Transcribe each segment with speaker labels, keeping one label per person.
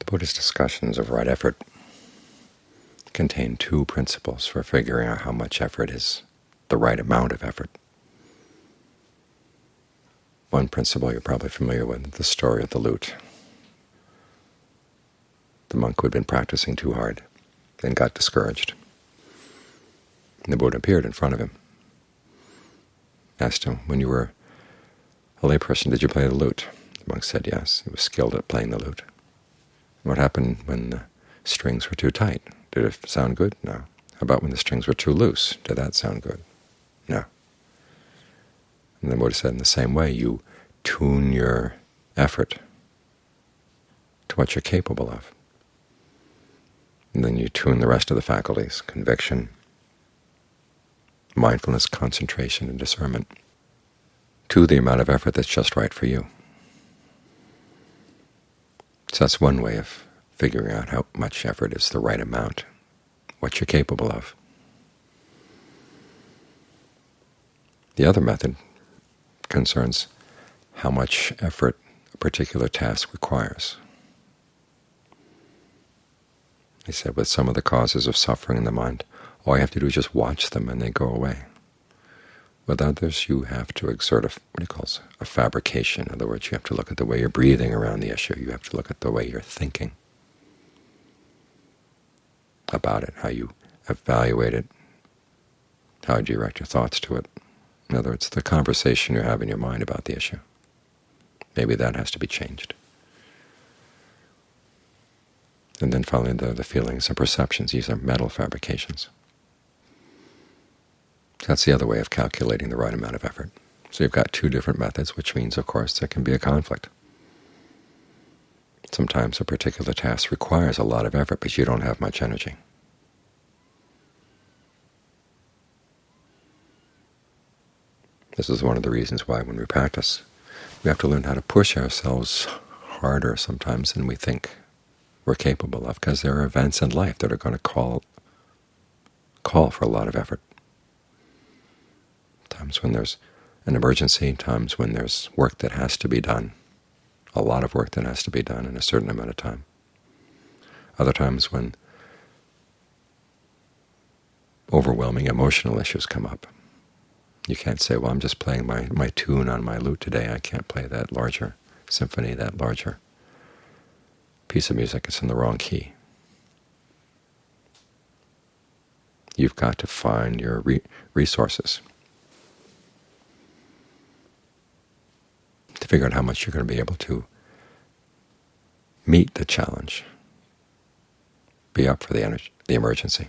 Speaker 1: The Buddhist discussions of right effort contain two principles for figuring out how much effort is the right amount of effort. One principle you're probably familiar with, the story of the lute. The monk who had been practicing too hard, then got discouraged. And the Buddha appeared in front of him, asked him, when you were a layperson, did you play the lute? The monk said yes, he was skilled at playing the lute. What happened when the strings were too tight? Did it sound good? No. How about when the strings were too loose? Did that sound good? No. And the Buddha said, in the same way, you tune your effort to what you're capable of. And then you tune the rest of the faculties, conviction, mindfulness, concentration, and discernment, to the amount of effort that's just right for you. So that's one way of figuring out how much effort is the right amount, what you're capable of. The other method concerns how much effort a particular task requires. He said with some of the causes of suffering in the mind, all you have to do is just watch them and they go away. With others, you have to exert a fabrication. In other words, you have to look at the way you're breathing around the issue. You have to look at the way you're thinking about it, how you evaluate it, how you direct your thoughts to it. In other words, the conversation you have in your mind about the issue. Maybe that has to be changed. And then finally, the feelings and perceptions. These are mental fabrications. That's the other way of calculating the right amount of effort. So you've got two different methods, which means, of course, there can be a conflict. Sometimes a particular task requires a lot of effort, but you don't have much energy. This is one of the reasons why when we practice, we have to learn how to push ourselves harder sometimes than we think we're capable of, because there are events in life that are going to call for a lot of effort. Times when there's an emergency, times when there's work that has to be done, a lot of work that has to be done in a certain amount of time. Other times when overwhelming emotional issues come up. You can't say, well, I'm just playing my tune on my lute today. I can't play that larger symphony, that larger piece of music. It's in the wrong key. You've got to find your resources to figure out how much you're going to be able to meet the challenge, be up for the emergency.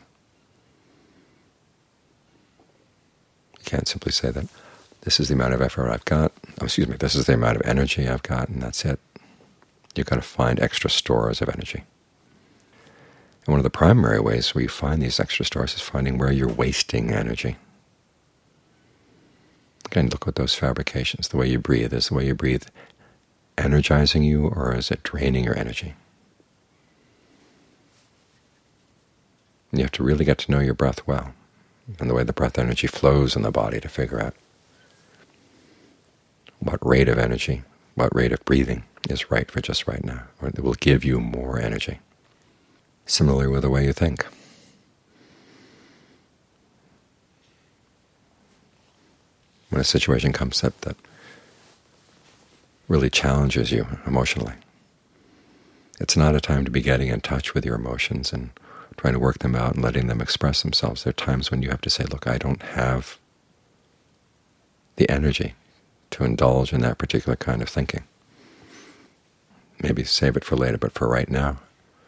Speaker 1: You can't simply say that this is the amount of effort I've got, this is the amount of energy I've got, and that's it. You've got to find extra stores of energy. And one of the primary ways where you find these extra stores is finding where you're wasting energy. Again, look at those fabrications. The way you breathe. Is the way you breathe energizing you, or is it draining your energy? And you have to really get to know your breath well, and the way the breath energy flows in the body to figure out what rate of energy, what rate of breathing is right for just right now, or that will give you more energy. Similarly with the way you think. When a situation comes up that really challenges you emotionally, it's not a time to be getting in touch with your emotions and trying to work them out and letting them express themselves. There are times when you have to say, look, I don't have the energy to indulge in that particular kind of thinking. Maybe save it for later, but for right now,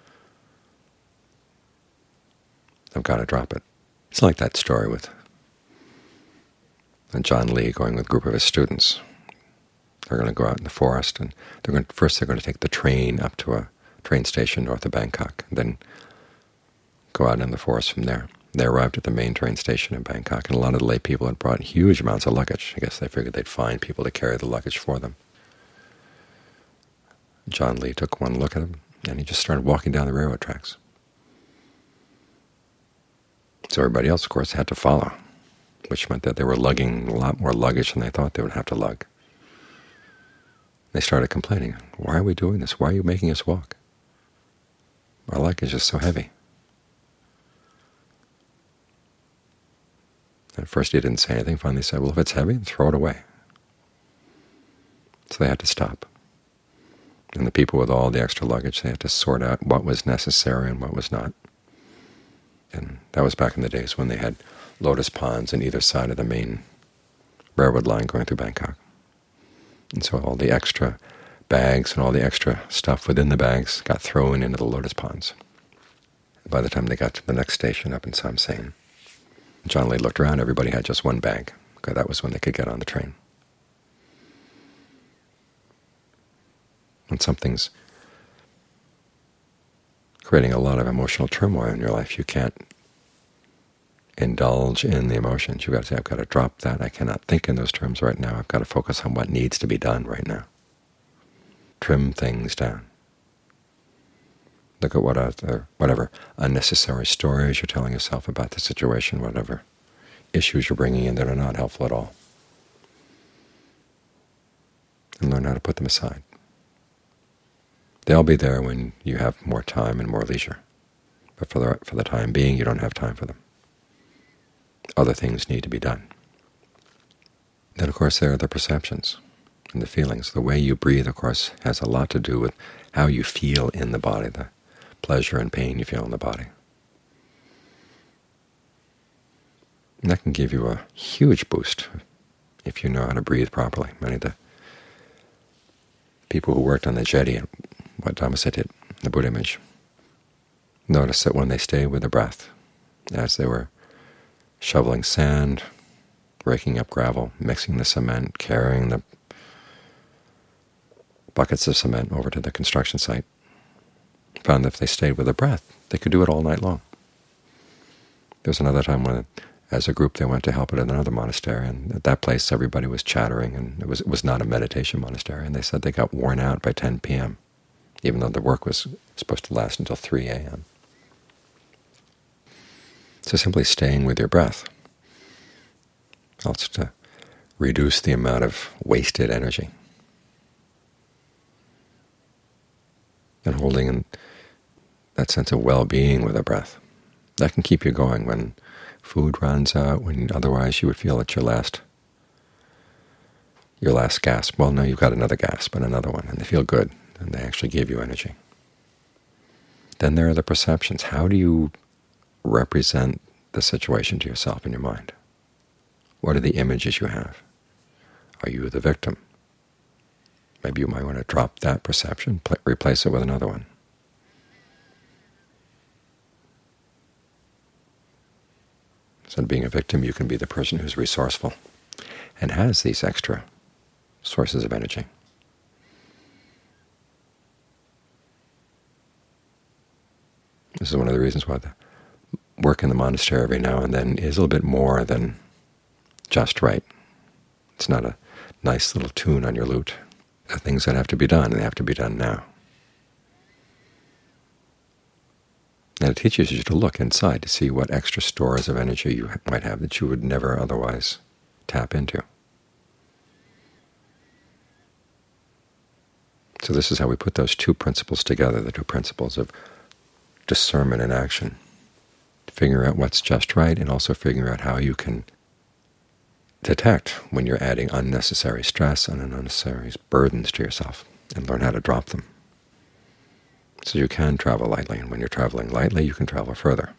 Speaker 1: I've got to drop it. It's like that story with John Lee going with a group of his students. They're going to go out in the forest, and first they're going to take the train up to a train station north of Bangkok, and then go out in the forest from there. They arrived at the main train station in Bangkok, and a lot of the lay people had brought huge amounts of luggage. I guess they figured they'd find people to carry the luggage for them. John Lee took one look at him, and he just started walking down the railroad tracks. So everybody else, of course, had to follow, which meant that they were lugging a lot more luggage than they thought they would have to lug. They started complaining, why are we doing this? Why are you making us walk? Our leg is just so heavy. At first he didn't say anything. Finally he said, well, if it's heavy, throw it away. So they had to stop. And the people with all the extra luggage, they had to sort out what was necessary and what was not. And that was back in the days when they had lotus ponds on either side of the main railroad line going through Bangkok. And so all the extra bags and all the extra stuff within the bags got thrown into the lotus ponds. By the time they got to the next station up in Samsain, John Lee looked around, everybody had just one bag, because that was when they could get on the train. When something's creating a lot of emotional turmoil in your life, you can't indulge in the emotions. You've got to say, I've got to drop that. I cannot think in those terms right now. I've got to focus on what needs to be done right now. Trim things down. Look at whatever unnecessary stories you're telling yourself about the situation, whatever issues you're bringing in that are not helpful at all, and learn how to put them aside. They'll be there when you have more time and more leisure, but for the time being, you don't have time for them. Other things need to be done. Then, of course, there are the perceptions and the feelings. The way you breathe, of course, has a lot to do with how you feel in the body, the pleasure and pain you feel in the body. And that can give you a huge boost if you know how to breathe properly. Many of the people who worked on the jetty at Wat Dhammaset, the Buddha image, noticed that when they stayed with the breath, as they were shoveling sand, raking up gravel, mixing the cement, carrying the buckets of cement over to the construction site, found that if they stayed with the breath, they could do it all night long. There was another time when, as a group, they went to help at another monastery, and at that place everybody was chattering, and it was not a meditation monastery, and they said they got worn out by 10 p.m., even though the work was supposed to last until 3 a.m. So simply staying with your breath helps to reduce the amount of wasted energy. And holding in that sense of well-being with a breath, that can keep you going when food runs out, when otherwise you would feel at your last gasp. Well, no, you've got another gasp and another one, and they feel good, and they actually give you energy. Then there are the perceptions. How do you represent the situation to yourself in your mind? What are the images you have? Are you the victim? Maybe you might want to drop that perception, replace it with another one. Instead of being a victim, you can be the person who's resourceful and has these extra sources of energy. This is one of the reasons why the work in the monastery every now and then is a little bit more than just right. It's not a nice little tune on your lute. There are things that have to be done, and they have to be done now. And it teaches you to look inside to see what extra stores of energy you might have that you would never otherwise tap into. So this is how we put those two principles together, the two principles of discernment and action, figure out what's just right and also figure out how you can detect when you're adding unnecessary stress and unnecessary burdens to yourself and learn how to drop them. So you can travel lightly, and when you're traveling lightly, you can travel further.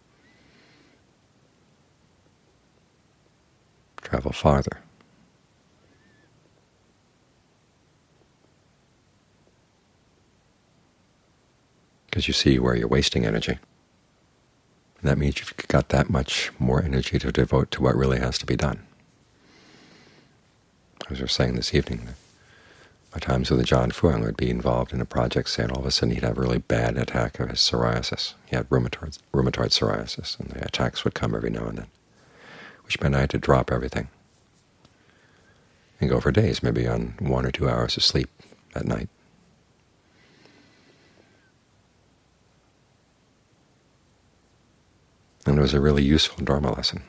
Speaker 1: Travel farther. Because you see where you're wasting energy. And that means you've got that much more energy to devote to what really has to be done. As we were saying this evening, at times with Ajahn Fuang would be involved in a project, say, and all of a sudden he'd have a really bad attack of his psoriasis. He had rheumatoid psoriasis, and the attacks would come every now and then, which meant I had to drop everything and go for days, maybe on 1 or 2 hours of sleep at night. And it was a really useful Dharma lesson.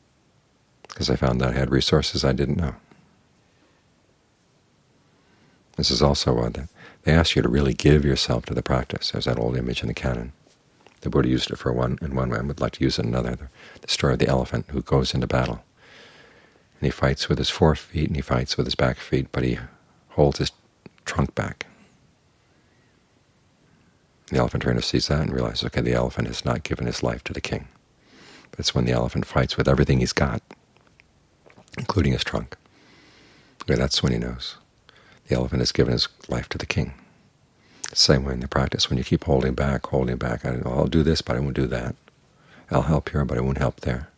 Speaker 1: Because I found that I had resources I didn't know. This is also they ask you to really give yourself to the practice. There's that old image in the canon. The Buddha used it for in one way, and would like to use it in another. The story of the elephant who goes into battle. And he fights with his forefeet and he fights with his back feet, but he holds his trunk back. The elephant trainer sees that and realizes, okay, the elephant has not given his life to the king. But it's when the elephant fights with everything he's got, including his trunk. Okay, that's when he knows the elephant has given his life to the king. Same way in the practice, when you keep holding back, I'll do this, but I won't do that. I'll help here, but I won't help there.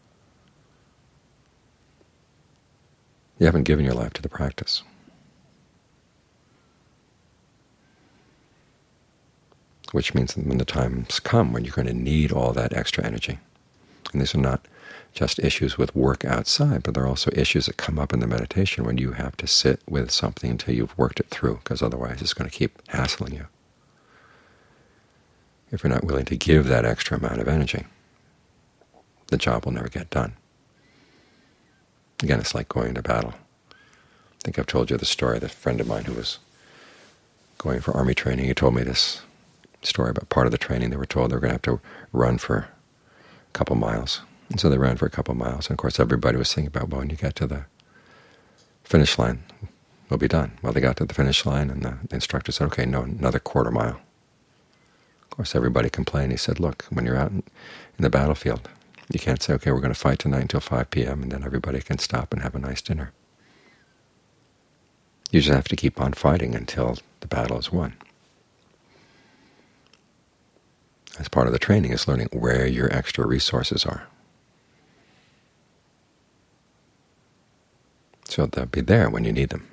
Speaker 1: You haven't given your life to the practice. Which means that when the times come when you're going to need all that extra energy, and these are not just issues with work outside, but there are also issues that come up in the meditation when you have to sit with something until you've worked it through, because otherwise it's going to keep hassling you. If you're not willing to give that extra amount of energy, the job will never get done. Again, it's like going to battle. I think I've told you the story of a friend of mine who was going for Army training. He told me this story about part of the training. They were told they were going to have to run for a couple miles. And so they ran for a couple miles. And of course everybody was thinking about, well, when you get to the finish line, we'll be done. Well, they got to the finish line and the instructor said, okay, no, another quarter mile. Of course everybody complained. He said, look, when you're out in the battlefield, you can't say, okay, we're going to fight tonight until 5 p.m. and then everybody can stop and have a nice dinner. You just have to keep on fighting until the battle is won. As part of the training is learning where your extra resources are. So they'll be there when you need them.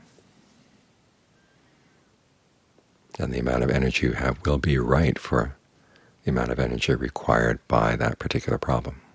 Speaker 1: And the amount of energy you have will be right for the amount of energy required by that particular problem.